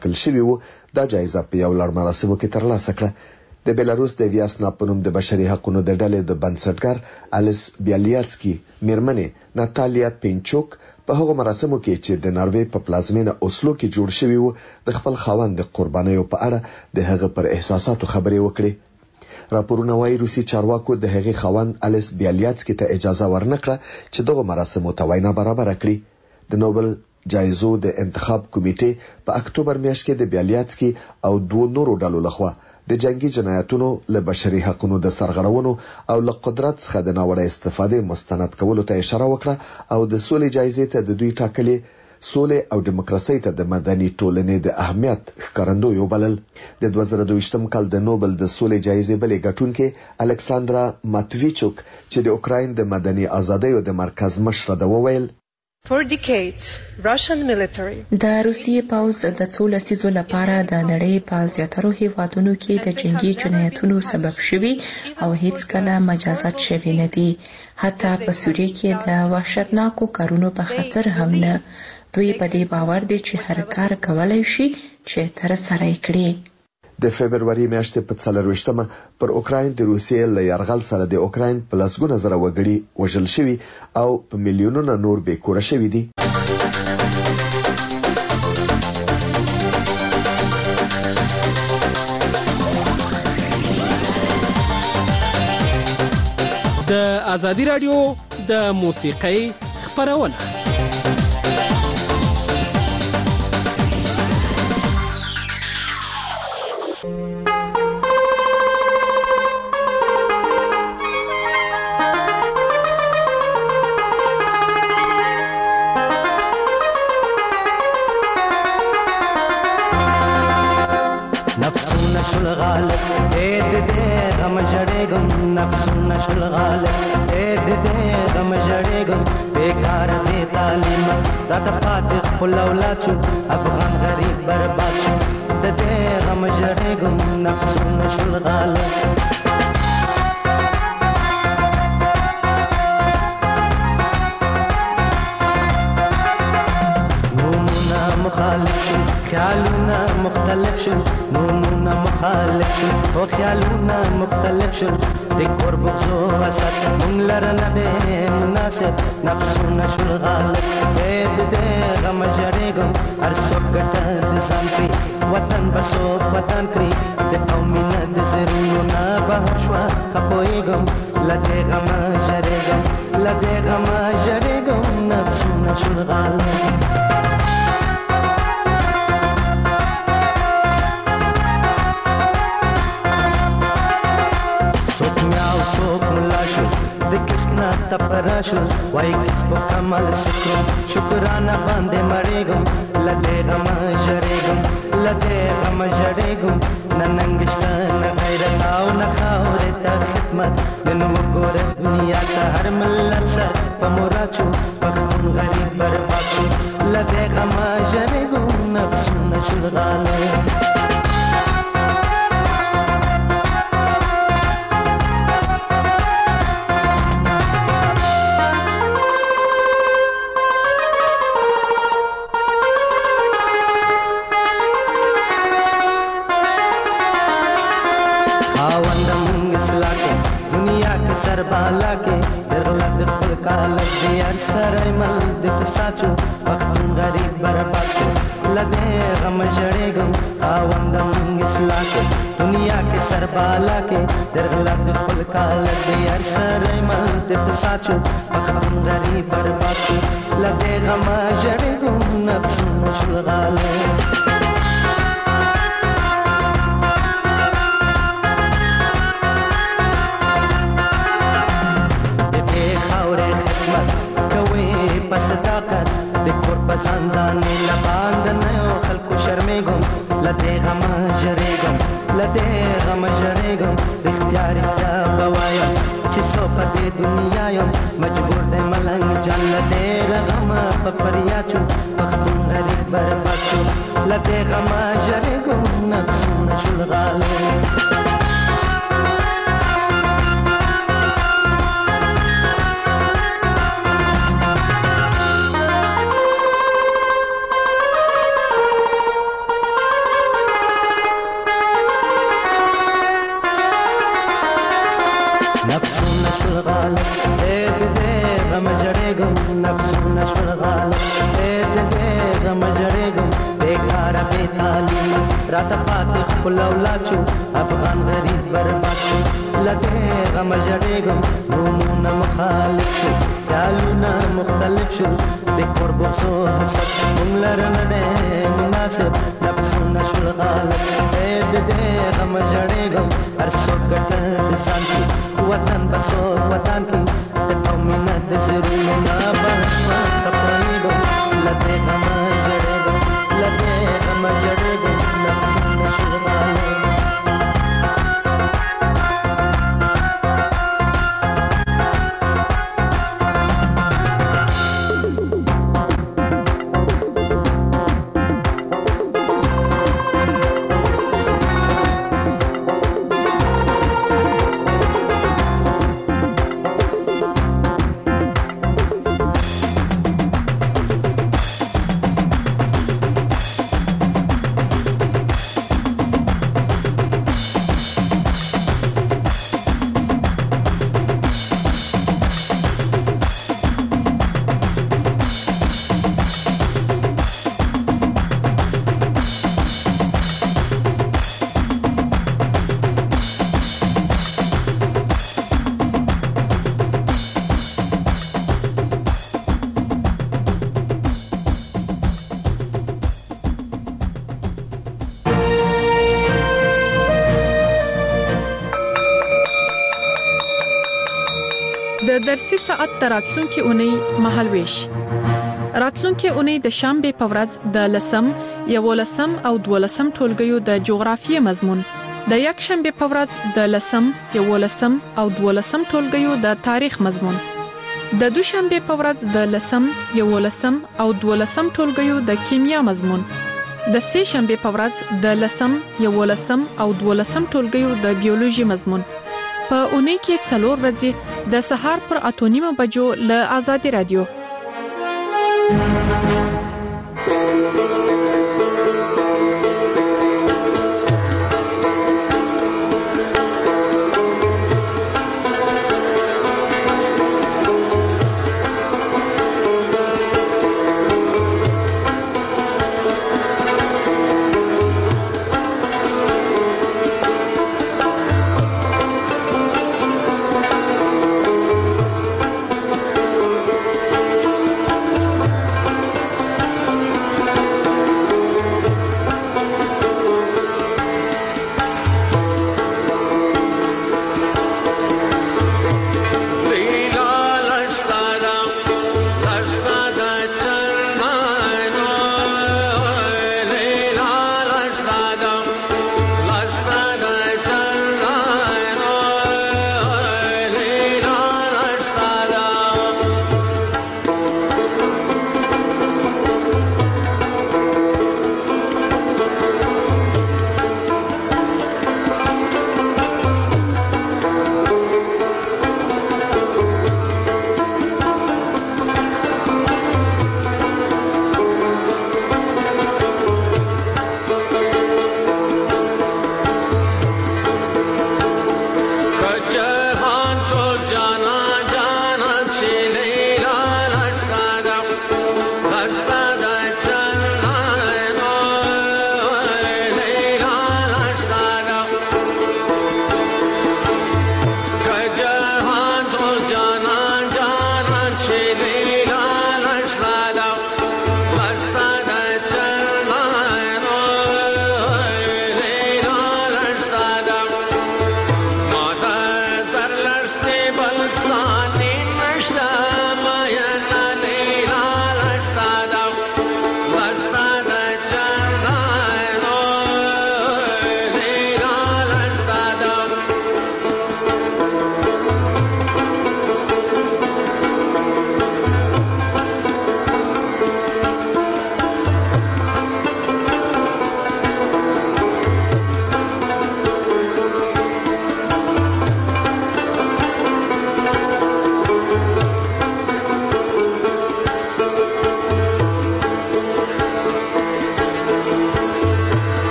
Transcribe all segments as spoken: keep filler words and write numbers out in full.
کل شوی وو. دا جایزه په یو لړ مراسمو کې ترلاسه کړه. د بیلاروس د ویاسنا په نوم د بشري حقوقو د ډلې د بنسټګر الیس بیالیاتسکی میرمنې ناتالیا پینچوک په هغه مراسمو کې چې د ناروې په پلازمینه اوسلو کې جوړ شوی وو د خپل خاوند د قربانیو په اړه د هغه پر احساساتو خبرې وکړې. راپورونه وايي روسي چارواکو د هغه خاوند الیس بیالیاتسکی ته اجازه ورنکړه چې دغه مراسمو ته وینا برابر کړي. د نوبل جایزو د انتخاب کمیټې په اکتوبر میاشت کې د بیالیاتسکی او دوه نورو ډلو لخوا د جنگي جنایتونو له بشري حقوقو د سرغړونو او له قدرت څخه د ناوړه استفادې مستند کولو ته اشاره وکړه او د سولې جایزې ته د دوی ټاکلې سولې او دیموکراسي ته د مدني ټولنې د اهمیت ښکارندوی وبلل. د دوه زره دوه کال د نوبل د سولې جایزې بلې ګټونکې الکساندرا ماتویچوک چې د اوکراین د مدني ازادیو د مرکز مشره ده وویل For decades, Russian military د روسیې پوځ د څو لسیزو لپاره د نړۍ په زیاترو هیوادونو کې د جنگي جنایتونو سبب شوي او هیڅ کله مجازات شوي نه دي. حتی په سوریه کې د وحشتناکو کارونو په خاطر هم نه. دوی په دې باور دي چې هر کار کولای شي چې تر سره یې کړي. د فبرवरी میاشتې په څلرويشتمه پر اوکراین د روسیې له یرغل سره د اوکراین په لسګونه زره وګړي وژل شوي او په میلیونونو نور بې کوره شوي دي. د ازادي رادیو د موسیقۍ خبرونه افغان غریب برباد شو د دې غم ژړېږم نفسونه شول غالب نومونه مخالف شو خیالونه مختلف شو نومونه مخالف شو او خیالونه مختلف شو د کور بغزو وسط مونږ لره نه دی مناسب نفسونه شول غالب د دې غم ژړېږم هر څوک ګټه د ځان کړي وطن به څوک وطن کړي د قومینه د زړونو نه بهر شوه ښه پوهېږم له دې غمه ژړېږم له دې غمه ژړېږم نفسونه شول غالب تپراشو وای کس په کمال سکرو شکرانه باندې مړېږم لدې غم ژړېږم لدې غم ژړېږم نه ننګشته نه غیرت او نه خاورې ته خدمت نن وګوره دنیا ته هر ملت سر په مراد شو پښتون غریب برباد شو لدې غم ژړېږم نفسونه شول غالب بالا کې درغله د خپل کالک دی هر سړی مل د فساد شو پښتون غریب برباد شو له دې غم ژړېږم خاوند مونږ اصلاح کې دنیا کې سر بالا کې درغله د خپل کالک دی هر سړی مل د فساد شو پښتون غریب برباد شو له دې غم ژړېږم نفسونه شول غالب ځان ځانې له باندې نه یو خلکو شرمېږم له دې غمه ژړېږم له دې غمه ژړېږم رښتیا رښتیا به وایم چې څو په دې دنیا یم مجبور دی ملنګ جان له دې له غمه په فریاد شو پښتون غریب برباد شو له دې غمه ژړېږم نفسونه شول غالب بے تعلیم راته پاتې خپل اولاد شو افغان غریب برباد شو لکه غم جړېږم نومونه مخالف شو خیالونه مختلف شو د کور بغضو حسد موږ لره نه دی مناسب نفسونه شول غالب د دې غم جړېږم هر څوک ګټه د ځان کې وطن به څوک وطن کې د قومینه د زړونو نه به خپرېږم له دې غمه جړېږم له دې غمه جړېږم نفسونه شول غالب د درسي ساعت تراتلونکي اونۍ مهالويش راتلونکي اونۍ د شنبه په ورځ د لسم یولسم او دولسم ټولګیو د جغرافیې مضمون د یک شنبه په ورځ د لسم یولسم او دولسم ټولګیو د تاریخ مضمون د دوشنبه په ورځ د لسم یولسم او دولسم ټولګیو د کیمیا مضمون د سه شنبه په ورځ د لسم یولسم او دولسم ټولګیو د بیولوژي مضمون په اونۍ کې څلور ورځې د سهار پر اته نیمه بجو له آزادي رادیو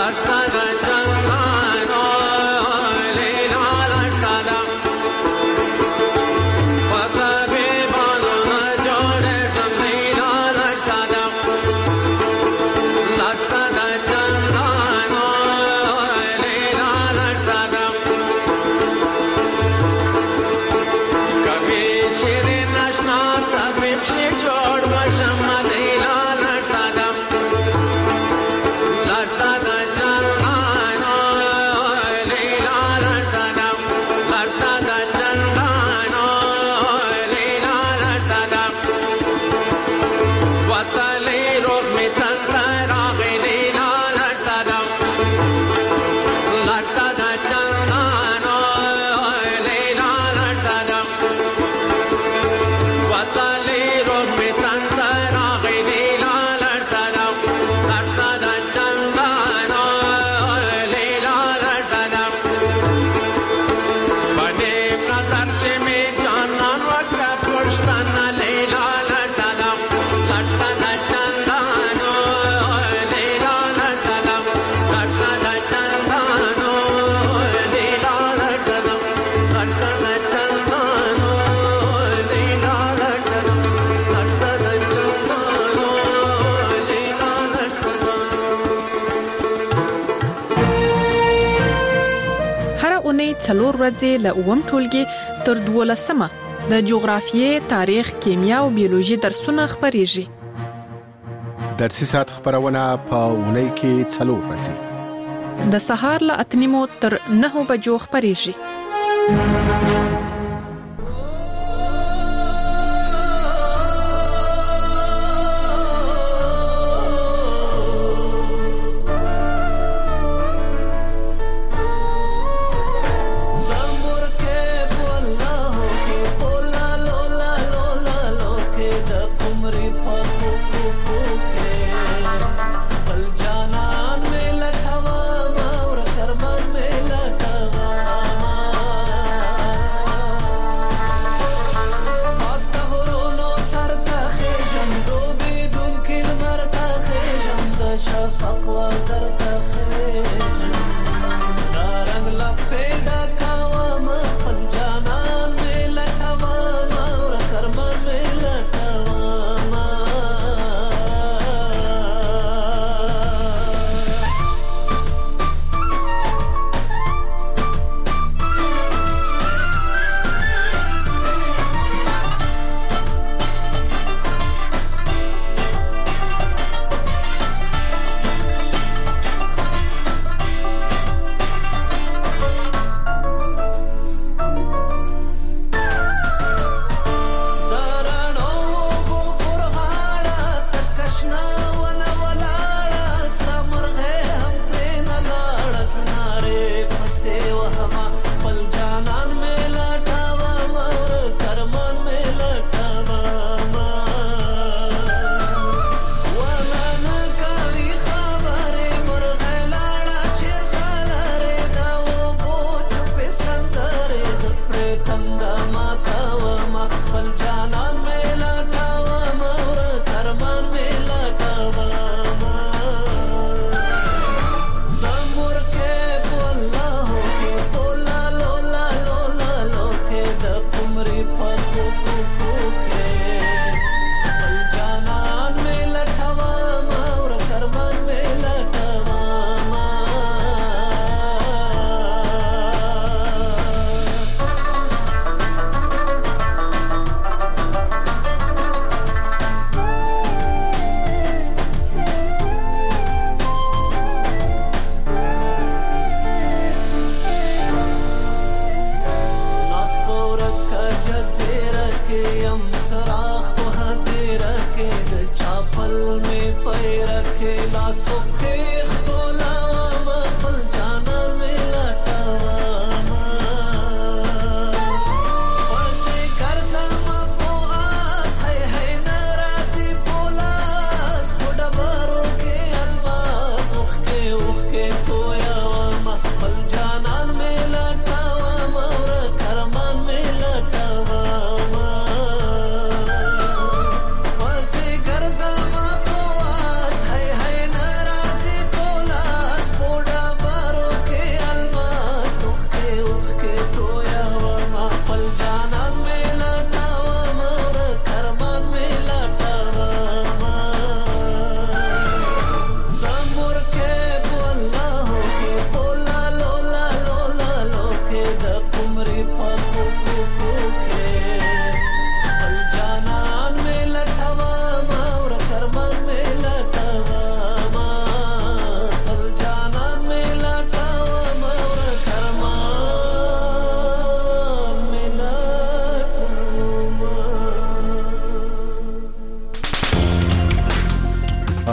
څلور ورځې له اووم ټولګي تر دولسمه د جغرافیې، تاریخ، کیمیا او بیولوژي درسونه خپرېږي. درسي ساعت خبرونه په اونۍ کې څلور ورځې د سهار له اته نیمو تر نهو بجو خپرېږي.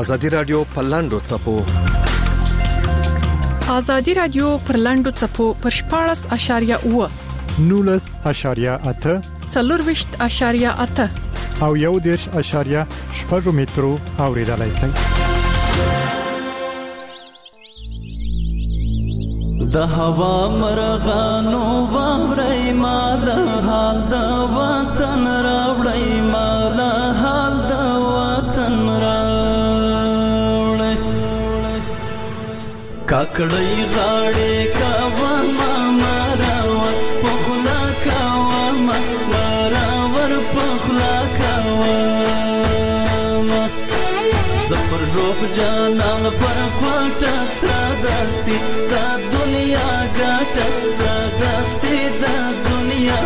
ازادي رادیو پلاندو چپو ازادي رادیو پرلاندو چپو پر شپاړس اشاریه اوه نولس اشاریه اته څلورویشت اشاریه اته او یو دیرش اشاریه شپږ مترو اوریدلای شئ. د هوا مرغانو وامرای مال حال د وطن راوړی مال حال د وطن راوړی کاکړی غاړې کاوه ما مراور پخلا کاوه ما مراور پخلا کاوه زپر روب جانان پر کوټه سره داسي دا دنیا ګټه سره داسي دا دنیا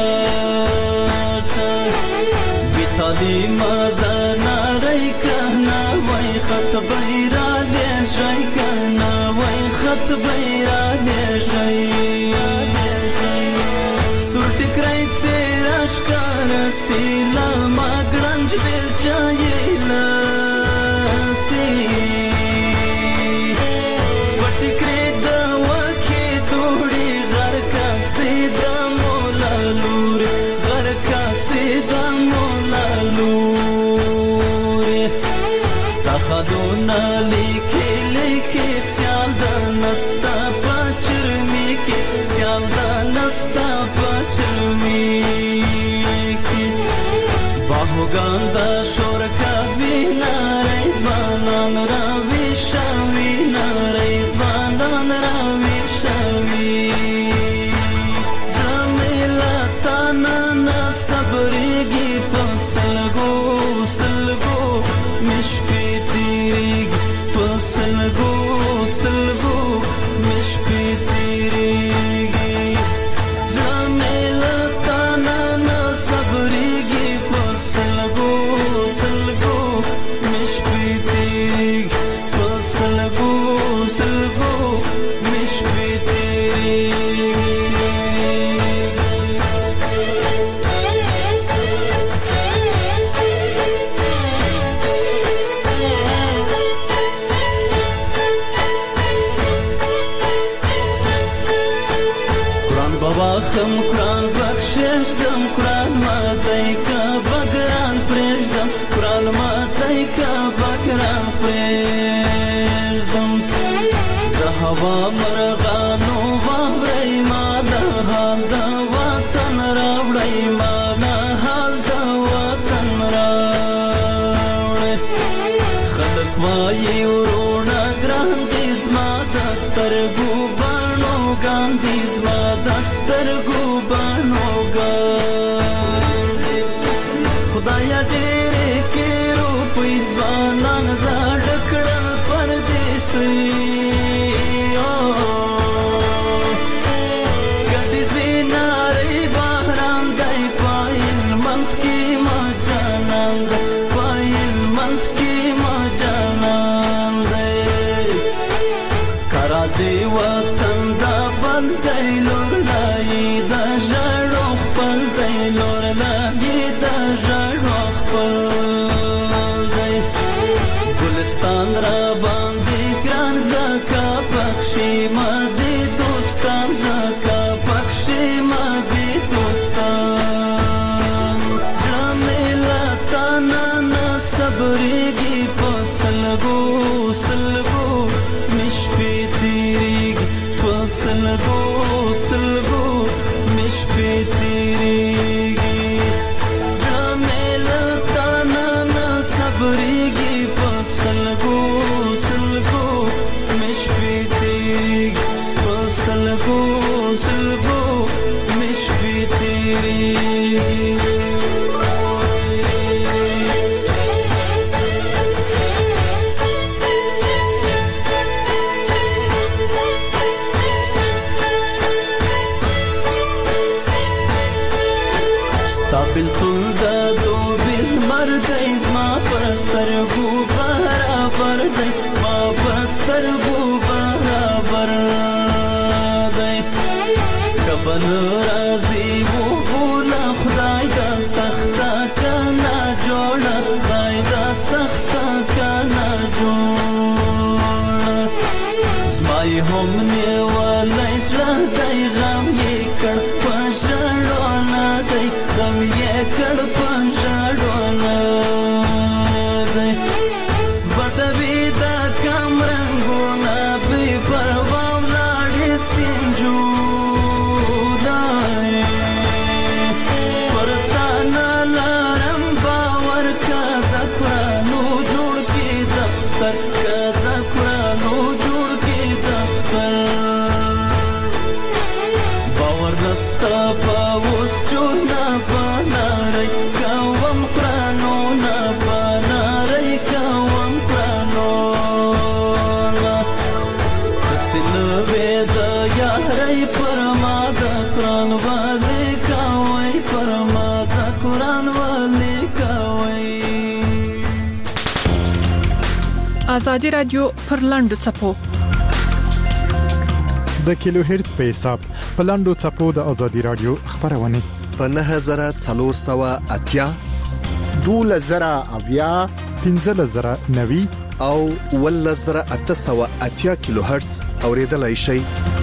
ګټه بیتالی مدنا رای کنا وای خط بیرا دې شای کنا وای خط بیرا دې شای سورټ کرای سراش کار سیلا ماګړنج بیل چایلا خدونا لیکي لیکي سیال د نستا پچرمی کی سیال د نستا پچرمی کی باهوګان د شور کا وینا رضوانان را وشوي نا رضوانان را وشوي زمیلا تانا صبرېږي پسلګو سلګو مشپی سلگو سلگو مش پی تیریگی جمیلتا نانا صبریگی پر سلگو سلگو مش پی تیریگی پر سلگو سلگو مش پی تیریگی خم قرآن بخشش دم قرآن ماتای کا بگران پریشدم قرآن ماتای کا بگران پریشدم د هوا مرغانو وامرای ما د حال د وطن راوړی ما د حال د وطن راوړی خلک وایي ورونه ګران دي زما د سترګو بڼو ګاندي زما دسترګو بانو ګاندي خدایا ډېرې کې روپۍ ځوانان زاړ کړل پردیسي ګډې زینارې بهران دی پایل منت کې ما جانان دی پایل منت کې ما جانان دی کرازي وطن دا بل دی لور لای دا ژړو خپل دی لور لای دا ژړو خپل دی ګلستان را باندې ګران زکا پکشي ما دې دوستان زکا پکشي ما دې دوستان جمیلا تانا نا صبرېږي په سلګو سلګو مش پی تیریږي په سلګو سلګو مش پی تیریږي جمیلا تانا نا صبرېږي په سلګو سلګو مش پی تیریږي په سلګو سلګو مش پی تیریږي بلتون دا دو بیل مردی زما پرسترگو برابر دی زما پرسترگو برابر دی کبن رازی و بولا خدای دا سختا کنا جوڑا خدای دا سختا کنا غم نیولای زړه دی غم یې کړ په ژړو نه دی غم یې کړ په ژړو نه دی بدوي د کم رنګونه بې پروا ولاړې سینجونه پر تا نه لرم باور که د قرانو جوړ کې دفتر که د قرانو جوړ کې دفتر باور نستا په اوس چونه بنارئ کوم قرانو نه بنارئ کوم قرانو نه څه نوې د یارۍ پر ما د قران والي کوي پر ما د قران والي کوي. آزادی رادیو پر لاندو چپو د کیلو هرتز په حساب په لاندو چپو د آزادی رادیو خبرونه په نه هزار څلور سوه اتیا دوله زره اویا پنځه زره نوي او ول زره اته سوه اتیا کیلو هرتز اوریدلای شي.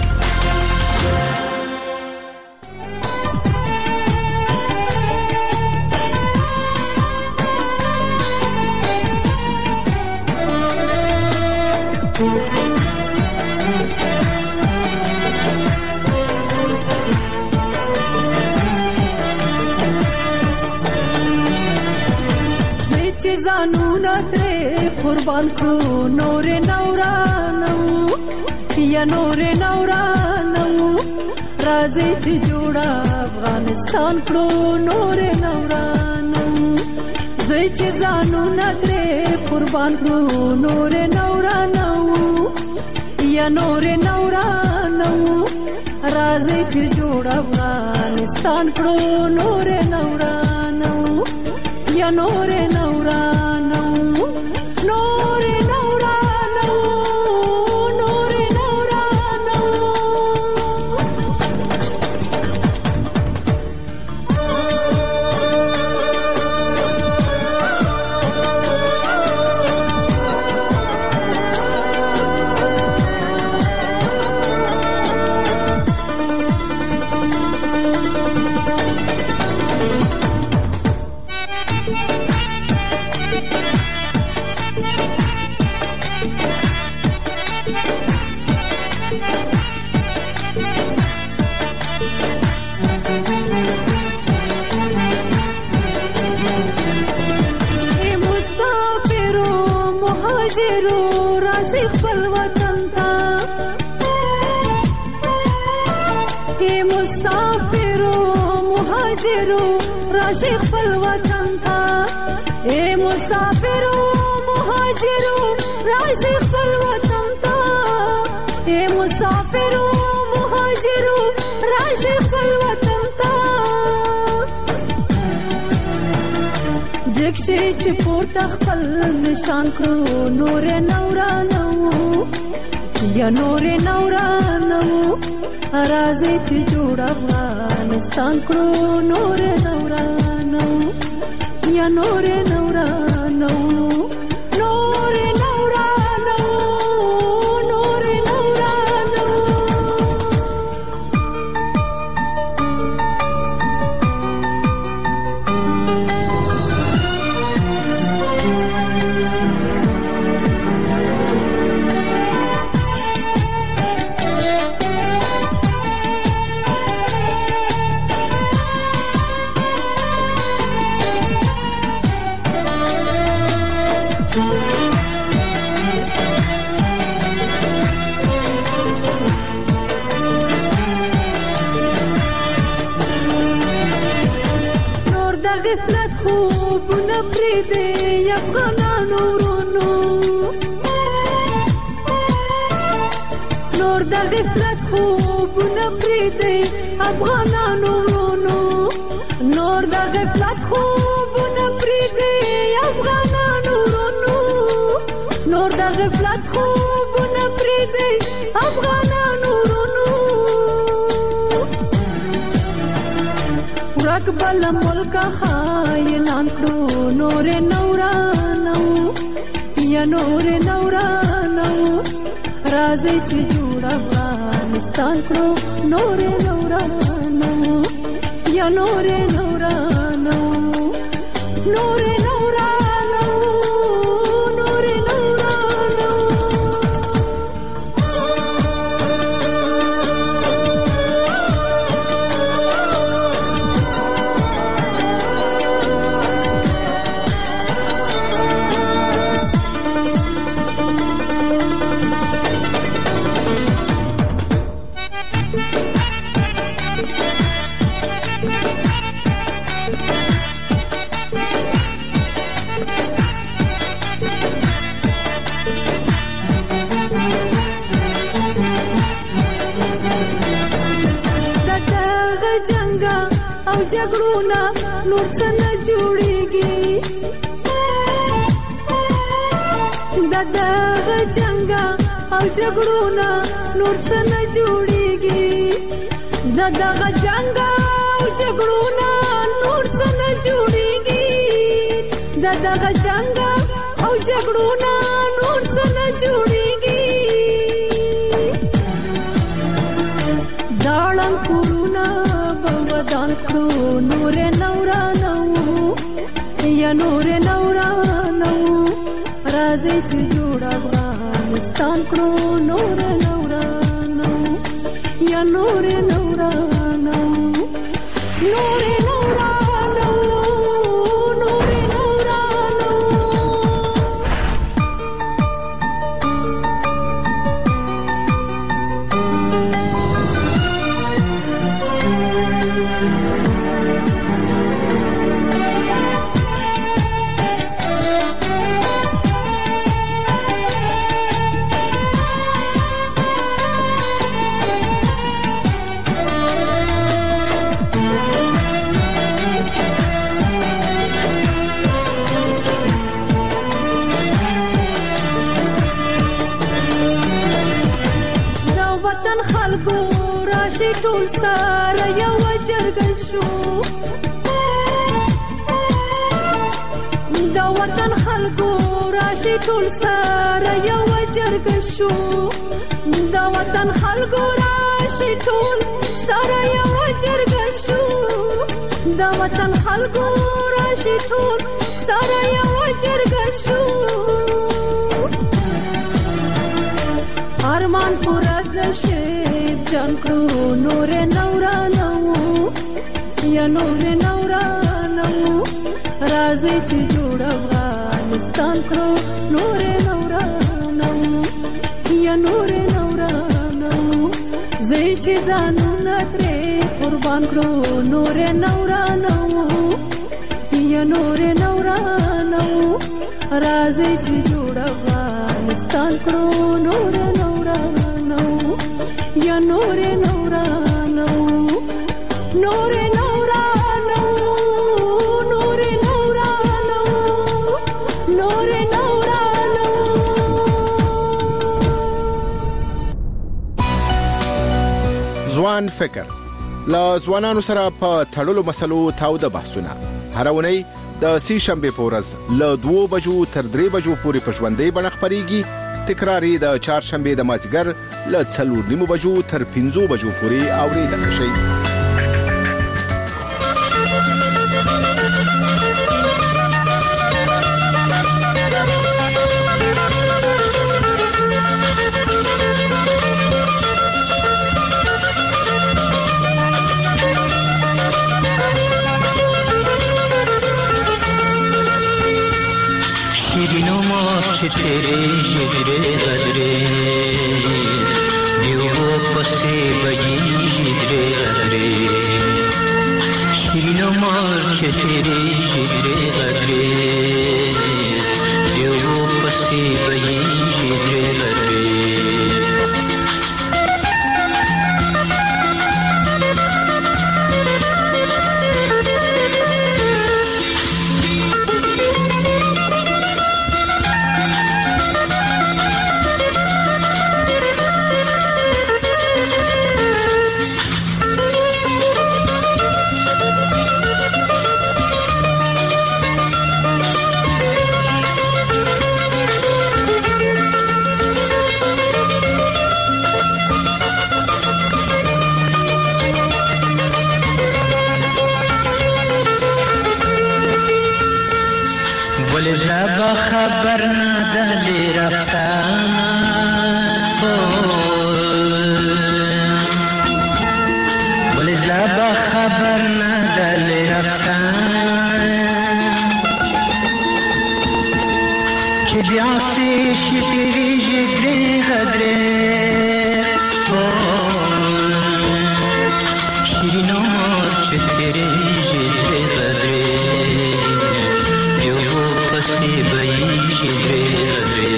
زانونه ترې قربان کړو نور نورانو یا نور نورانو راځي چې جوړه افغانستان کړو نور نورانو زه چې زانونه ترې قربان کړو نور نورانو یا نور نورانو راځي چې جوړه افغانستان کړو نور نورانو یا نور نورانو نور نورانو نور نورانو راشي خپل وطن ته اے مسافرو مهاجرو راشي خپل وطن ته اے مسافرو مهاجرو راشي خپل وطن ته جکشي چې پورته خپل نشان کړو نور نورانو یا نور نورانو راځي چې جوړ افغانستان کړو نور نورانو یا نور نورانو نور نورانو نور نورانو غفلت خوبونه پرېږدي افغانانو ورونو نور د غفلت خوبونه پرېږدي افغانانو ورونو نور د غفلت خوبونه پرېږدي افغانانو ورونو نور د غفلت خوبونه پرېږدي افغانانو ورونو ورک بل ملک خاینان کړو نور نورانو یا نور نورانو راځي چې جوړه افغانستان کړو نورې نورانو یا نورې نورانو نورې نورانو نورې نورانو او جګړونه نور څه نه جوړېږي د دغه جنګه او جګړونه نور څه نه جوړېږي د دغه جنګه او جګړونه نور څه نه جوړېږي د دغه جنګه او جګړونه نور څه نه جوړېږي داړم کورونه ودان کړو نورې نورانو یا نورې نورانو راځي چې جوړ افغانستان کړو نورې نورانو یا نورې نورانو نورې نورانو نورې نورانو ټول سره یو جرګه شو د وطن خلکو راشي ټول سره یو جرګه شو د وطن خلکو راشي ټول سره یو جرګه شو د وطن خلکو راشي ټول سره یو جرګه شو ارمان پورا کړی جان کړو نورې نورانو یا نورې نورانو راځي چې جوړ افغانستان کړو نورې نورانو یا نورې نورانو زه چې ځانونه ترې قربان کړو نورې نورانو یا نورې نورانو راځي چې جوړ افغانستان کړو نورې نورانو یا نورې نورانو نورې نورانو نورې نورانو نورې نورانو ځوان فکر لا ځوانانو سره په تړلو مسلو تاوده بحثونه هر اونۍ د سې شنبې په ورځ له دوه بجو تر درې بجو پورې په ژوندۍ بڼه خپرېږي تکراری د چهارشنبې د مازیګر له څلور نیمو بجو تر پنځو بجو پورې اورېدل شي. شیرینو ماش تیرے شیرے غدرے دیو پسے بجی شیرے غدرے شیرینو ماش تیرے شیرے غدرے دیو پسے بجی شیرے غدرے خبر نداری رفتن ولی زبا خبر نداری رفتن که بیاسی شیری جگری غدره شیرین آمار چه تیری جگری غدره دیو پسی بایی جگری غدره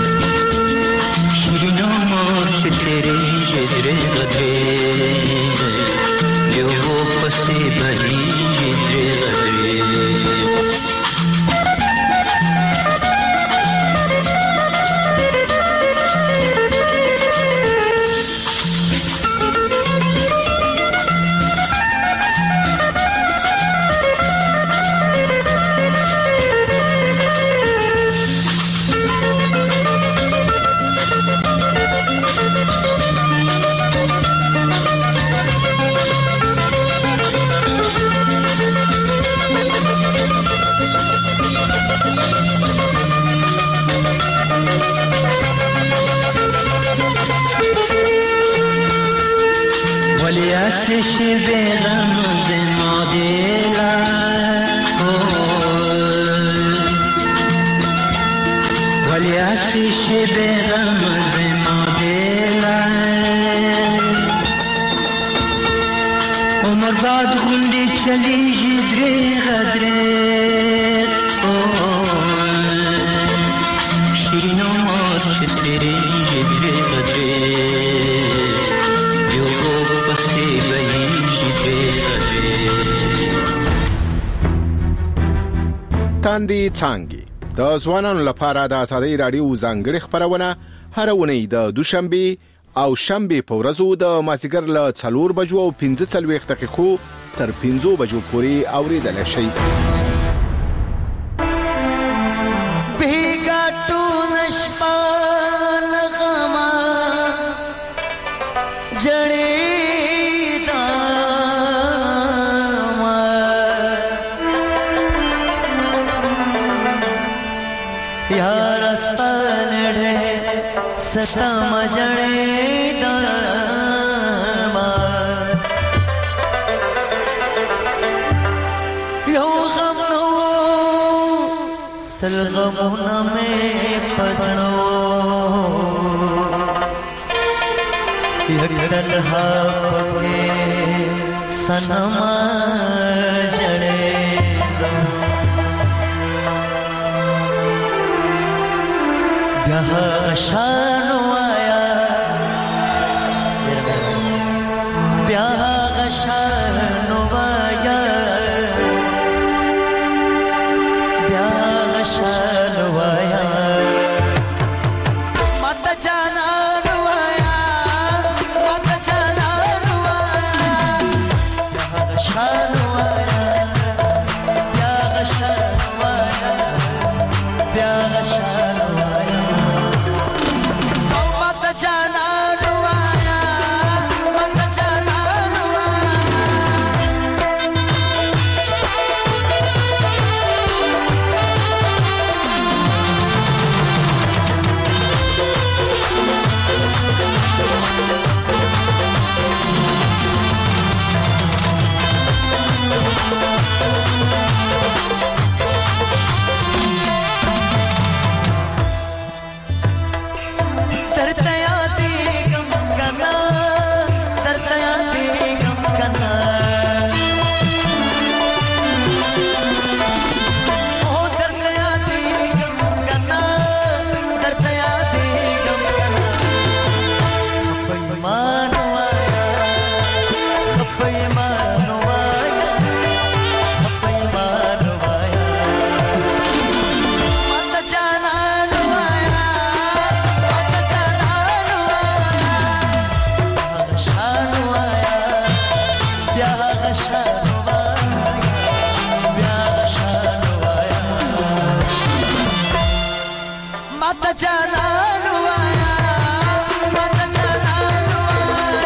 شیرین آمار چه تیری جگری غدره دیو پسی بایی جگری غدره Ateşi beğenmezim adiler Vali ateşi beğenmezim adiler Umar bad gundi çali jidre gadre Şirin umar çetiri jidre gadre تاندې څانګې د ځوانانو لپاره د آزادۍ راډیو ځانګړې خبرونه هر اونۍ د دوشنبه او شنبه په ورځو د مازیګر له څلور بجو او پنځه څلوېښت دقیقو تر پنځو بجو پورې اورېدلی شئ. सता मजड़े दामा यो गम नो सल गमुना में पसनो यकदल हापके सनमा जड़े शानो आया ब्याह शानो आया ब्याह शानो आया मत जाना आया मत जाना आया ब्याह शानो आया ब्याह शानो आया ब्याह शानो आया जाना रुआया मत जाना रुआया मत जाना रुआया मत जाना रुआया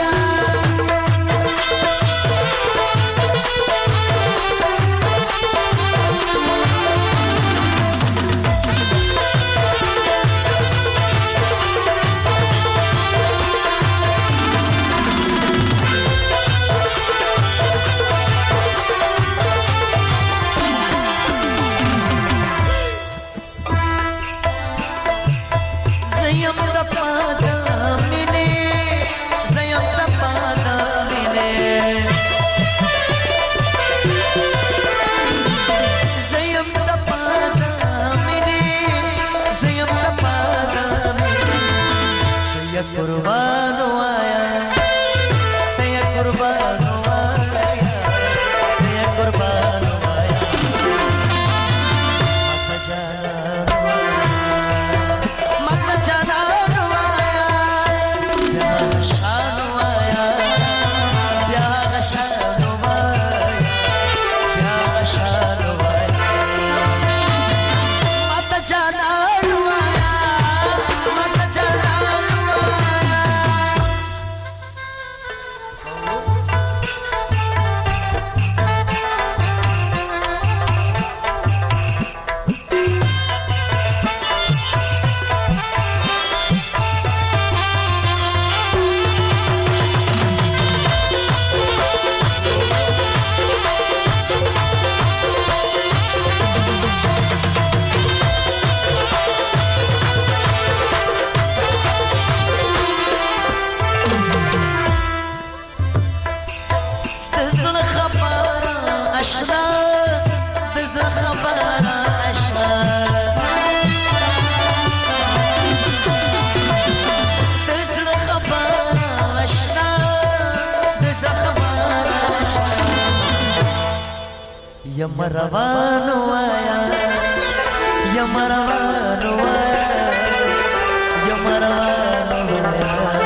یم روانو آیا یم روانو آیا یم روانو آیا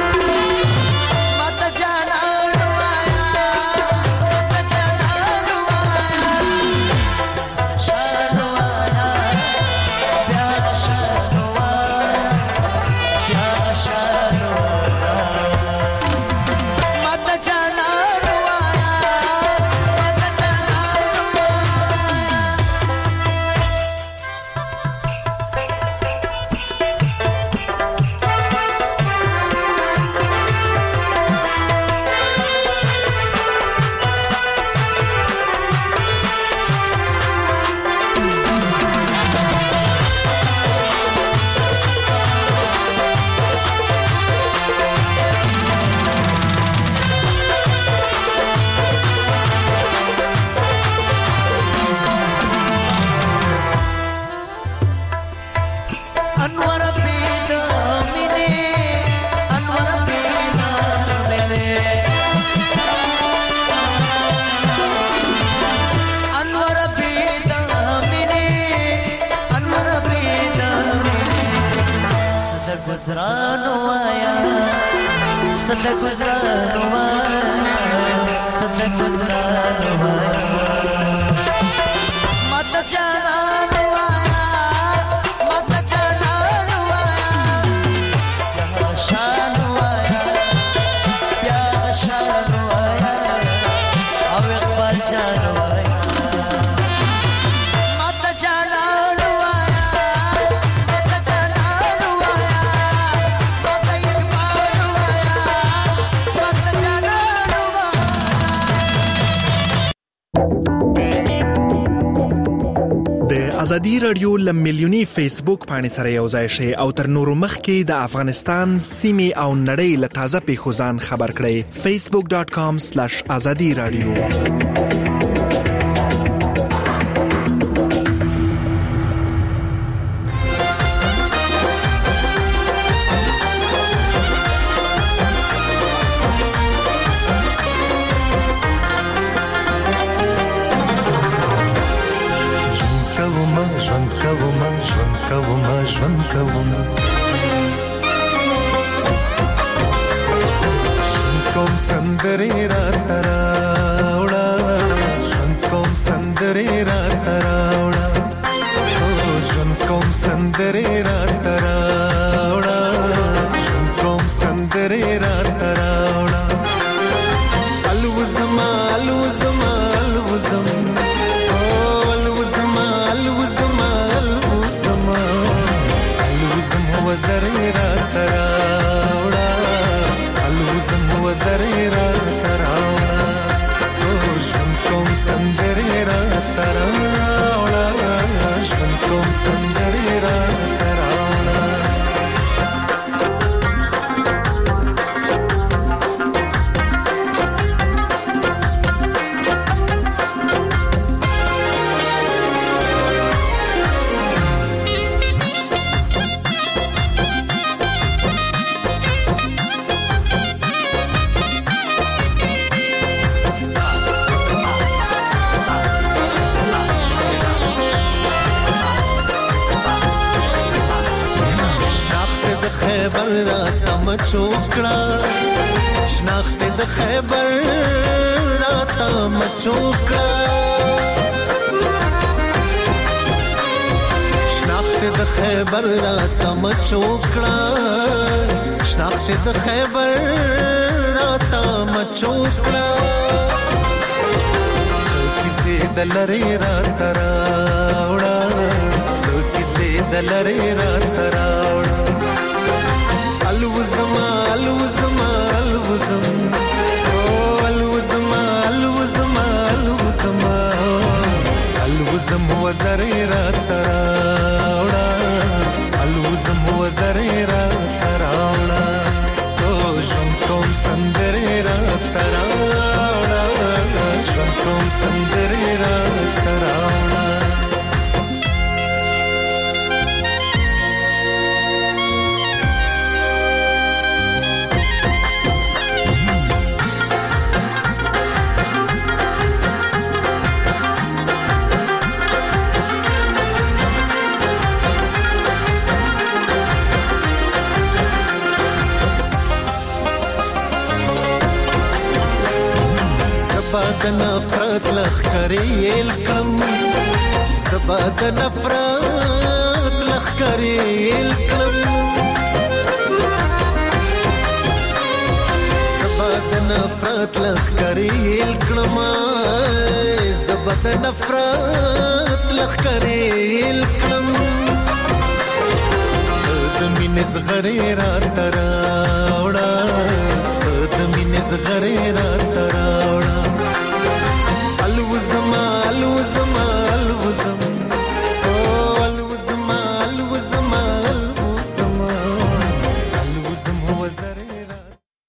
Sada guzrano aaya, sada guzrano aaya, mata janano aaya, mata janano aaya, pyar shano aaya, pyar shano aaya, aur ek baar jano aaya, mata janano aaya, mata janano aaya, mata ek baar ازادي رادیو لمیلیونی فیسبوک باندې سره یو ځای شي او تر نورو مخکې د افغانستان سیمې او نړۍ له تازه پیښو ځان خبر کړئ facebook dot com slash azadi radio ژوند کوم ژوند کوم ژوند کوم کوم سندرې را تراوړه ژوند کوم سندرې را تراوړه ژوند کوم سندرې را تراوړه ژوند کوم سندرې را تراوړه الوزما الوزما الوزم وزرې را تراوړه الوزم وزرې را تراوړه ژوند کوم سندرې را تراوړه ژوند کوم سندرې را تراوړه خیبر را تم چوکړه شناخت د خیبر را تم چوکړه شناخت د خیبر را تم چوکړه شناخت د خیبر را تم چوکړه کیسه دلری را تراوړه کیسه دلری را تراوړه الوزما الوزما الوزم الوزما الوزما الوزما الوزم وزرې را تراوړه الوزم وزرې را تراوړه ژوند کوم سندرې را تراوړه ژوند کوم سندرې را تراوړه د نفرت لخکرې کړم زبا د نفرت لخکرې کړم زبا د نفرت لخکرې کړم زبا د نفرت لخکرې کړم د مینې زغرې را تراوړه د مینې زغرې